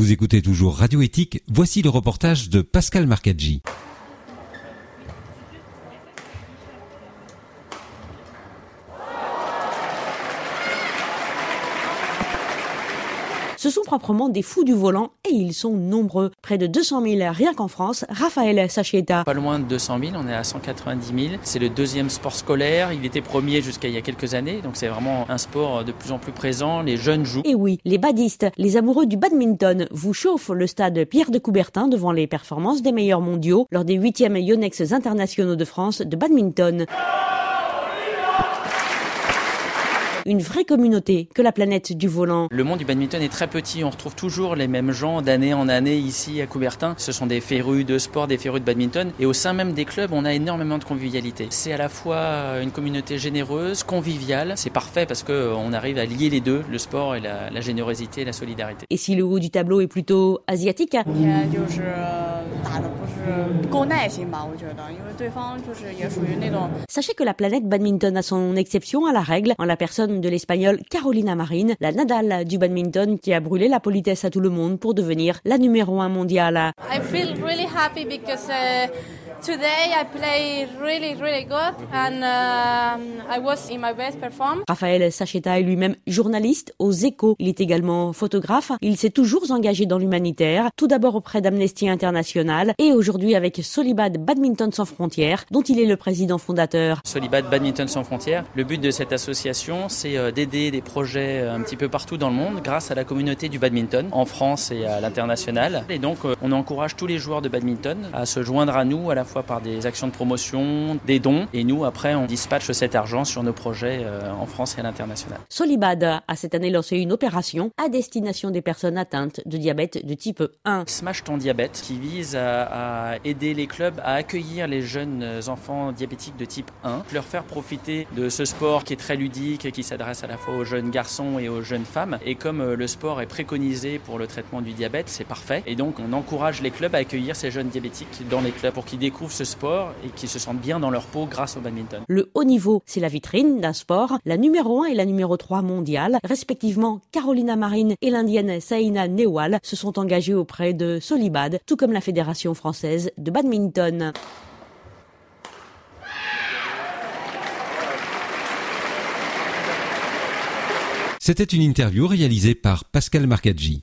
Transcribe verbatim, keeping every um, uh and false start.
Vous écoutez toujours Radio Éthique, voici le reportage de Pascal Marcaggi. Ce sont proprement des fous du volant et ils sont nombreux. Près de deux cent mille rien qu'en France. Raphaël Sacheta. Pas loin de deux cent mille, on est à cent quatre-vingt-dix mille. C'est le deuxième sport scolaire. Il était premier jusqu'à il y a quelques années. Donc c'est vraiment un sport de plus en plus présent. Les jeunes jouent. Et oui, les badistes, les amoureux du badminton, vous chauffent le stade Pierre de Coubertin devant les performances des meilleurs mondiaux lors des huitièmes Yonex internationaux de France de badminton. Une vraie communauté que la planète du volant. Le monde du badminton est très petit, on retrouve toujours les mêmes gens d'année en année ici à Coubertin. Ce sont des férus de sport, des férus de badminton. Et au sein même des clubs, on a énormément de convivialité. C'est à la fois une communauté généreuse, conviviale. C'est parfait parce qu'on arrive à lier les deux, le sport et la, la générosité et la solidarité. Et si le haut du tableau est plutôt asiatique, sachez que la planète badminton a son exception à la règle en la personne de l'espagnole Carolina Marín, la Nadal du badminton qui a brûlé la politesse à tout le monde pour devenir la numéro un mondiale. I feel really happy because uh, today I play really really good and uh, I was in my best performance. Raphaël Sacheta est lui-même journaliste aux Échos. Il est également photographe. Il s'est toujours engagé dans l'humanitaire, tout d'abord auprès d'Amnesty International et aujourd'hui avec Solibad Badminton Sans Frontières, dont il est le président fondateur. Solibad Badminton Sans Frontières, le but de cette association, c'est d'aider des projets un petit peu partout dans le monde grâce à la communauté du badminton, en France et à l'international. Et donc, on encourage tous les joueurs de badminton à se joindre à nous, à la fois par des actions de promotion, des dons, et nous, après, on dispatche cet argent sur nos projets en France et à l'international. Solibad a cette année lancé une opération à destination des personnes atteintes de diabète de type un. Smash ton diabète, qui vise à, à aider les clubs à accueillir les jeunes enfants diabétiques de type un, leur faire profiter de ce sport qui est très ludique, qui s'adresse à la fois aux jeunes garçons et aux jeunes femmes. Et comme le sport est préconisé pour le traitement du diabète, c'est parfait. Et donc, on encourage les clubs à accueillir ces jeunes diabétiques dans les clubs pour qu'ils découvrent ce sport et qu'ils se sentent bien dans leur peau grâce au badminton. Le haut niveau, c'est la vitrine d'un sport. La numéro un et la numéro trois mondiale, respectivement Carolina Marín et l'indienne Saina Nehwal, se sont engagées auprès de Solibad, tout comme la Fédération française de badminton. C'était une interview réalisée par Pascal Marcaggi.